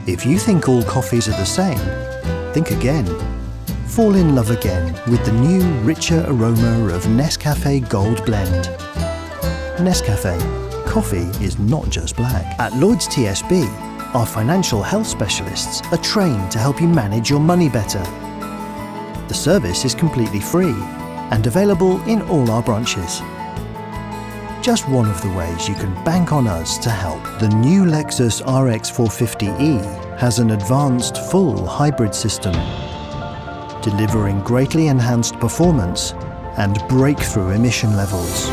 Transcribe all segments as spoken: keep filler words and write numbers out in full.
If you think all coffees are the same, think again. Fall in love again with the new, richer aroma of Nescafe Gold Blend. Nescafe. Coffee is not just black. At Lloyds T S B, our financial health specialists are trained to help you manage your money better. The service is completely free and available in all our branches. Just one of the ways you can bank on us to help. The new Lexus R X four fifty E has an advanced full hybrid system, delivering greatly enhanced performance and breakthrough emission levels.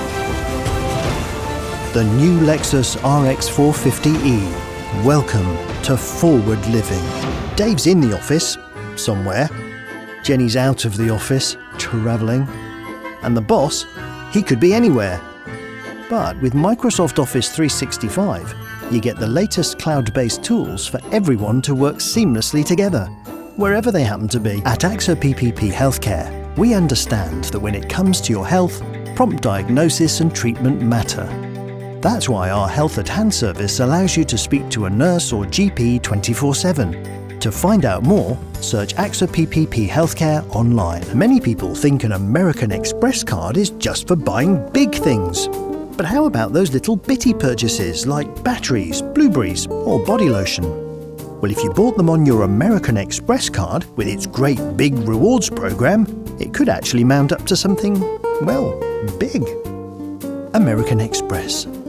The new Lexus R X four fifty E. Welcome to forward living. Dave's in the office, somewhere. Jenny's out of the office, travelling. And the boss, he could be anywhere. But with Microsoft Office three sixty-five, you get the latest cloud-based tools for everyone to work seamlessly together, wherever they happen to be. At AXA P P P Healthcare, we understand that when it comes to your health, prompt diagnosis and treatment matter. That's why our Health at Hand service allows you to speak to a nurse or G P twenty-four seven. To find out more, search AXA P P P Healthcare online. Many people think an American Express card is just for buying big things. But how about those little bitty purchases like batteries, blueberries or body lotion? Well, if you bought them on your American Express card with its great big rewards program, it could actually mount up to something, well, big. American Express.